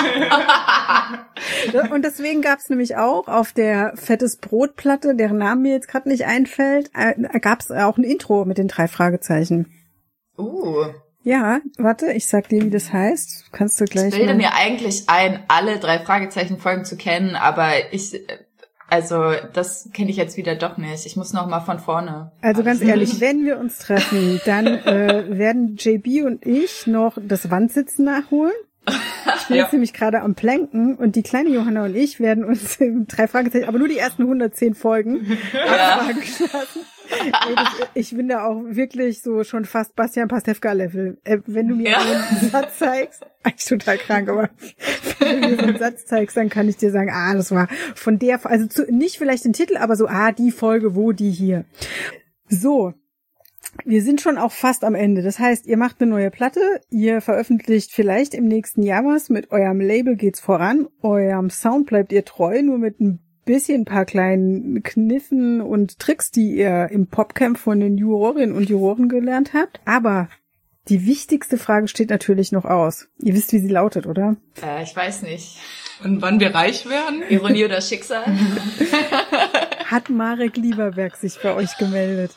Und deswegen gab's nämlich auch auf der Fettes Brot-Platte, deren Name mir jetzt gerade nicht einfällt, äh, gab's auch ein Intro mit den drei Fragezeichen. Uh. Ja, warte, ich sag dir, wie das heißt. Kannst du gleich. Ich bilde mal... mir eigentlich ein, alle drei Fragezeichen-Folgen zu kennen, aber ich, also das kenne ich jetzt wieder doch nicht. Ich muss noch mal von vorne. Also ganz ehrlich, wenn wir uns treffen, dann äh, werden J B und ich noch das Wandsitzen nachholen. Ich bin Ja. jetzt nämlich gerade am Planken und die kleine Johanna und ich werden uns in drei Fragezeichen, aber nur die ersten hundertzehn Folgen abfragen lassen. Ey, das, ich bin da auch wirklich so schon fast Bastian Pastewka-Level. Äh, wenn du mir Ja. einen Satz zeigst, eigentlich total krank, aber wenn du mir so einen Satz zeigst, dann kann ich dir sagen, ah, das war von der, also zu, nicht vielleicht den Titel, aber so, ah, die Folge, wo die hier. So. Wir sind schon auch fast am Ende. Das heißt, ihr macht eine neue Platte, ihr veröffentlicht vielleicht im nächsten Jahr was, mit eurem Label geht's voran, eurem Sound bleibt ihr treu, nur mit ein bisschen ein paar kleinen Kniffen und Tricks, die ihr im Popcamp von den Jurorinnen und Juroren gelernt habt. Aber Die wichtigste Frage steht natürlich noch aus. Ihr wisst, wie sie lautet, oder? Äh, ich weiß nicht. Und wann wir reich werden? Ironie oder Schicksal? Hat Marek Lieberberg sich bei euch gemeldet?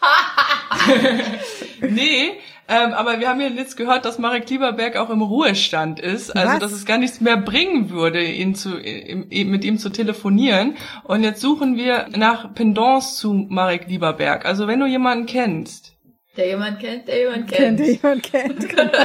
Nee, ähm, aber wir haben ja jetzt gehört, dass Marek Lieberberg auch im Ruhestand ist. Also, Was? dass es gar nichts mehr bringen würde, ihn zu, ihm, mit ihm zu telefonieren. Und jetzt suchen wir nach Pendants zu Marek Lieberberg. Also, wenn du jemanden kennst. Der jemand kennt, der jemand Kennt, kennt. der jemand kennt.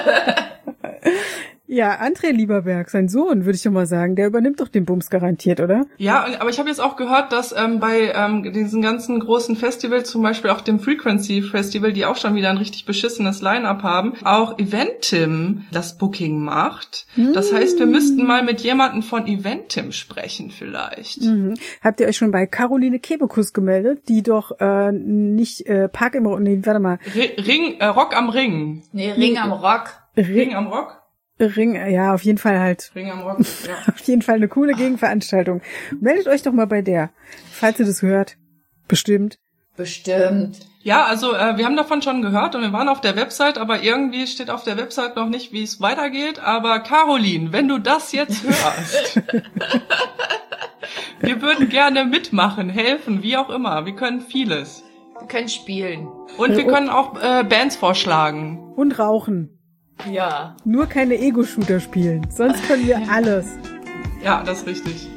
Ja, André Lieberberg, sein Sohn, würde ich doch mal sagen, der übernimmt doch den Bums garantiert, oder? Ja, aber ich habe jetzt auch gehört, dass ähm, bei ähm, diesen ganzen großen Festivals, zum Beispiel auch dem Frequency Festival, die auch schon wieder ein richtig beschissenes Line-Up haben, auch Eventim das Booking macht. Mm. Das heißt, wir müssten mal mit jemandem von Eventim sprechen vielleicht. Mhm. Habt ihr euch schon bei Caroline Kebekus gemeldet, die doch äh, nicht äh, Park im Rock, nee, warte mal. Ring, äh, Rock am Ring. Nee, Ring am Rock. Ring, Ring am Rock? Ring, ja, auf jeden Fall halt. Ring am Rock, ja. Auf jeden Fall eine coole Gegenveranstaltung. Meldet euch doch mal bei der, falls ihr das hört. Bestimmt. Bestimmt. Ja, also äh, wir haben davon schon gehört und wir waren auf der Website, aber irgendwie steht auf der Website noch nicht, wie es weitergeht. Aber Caroline, wenn du das jetzt hörst, wir würden gerne mitmachen, helfen, wie auch immer. Wir können vieles. Wir können spielen. Und wir können auch äh, Bands vorschlagen. Und rauchen. Ja. Nur keine Ego-Shooter spielen. Sonst können wir alles. Ja, das ist richtig.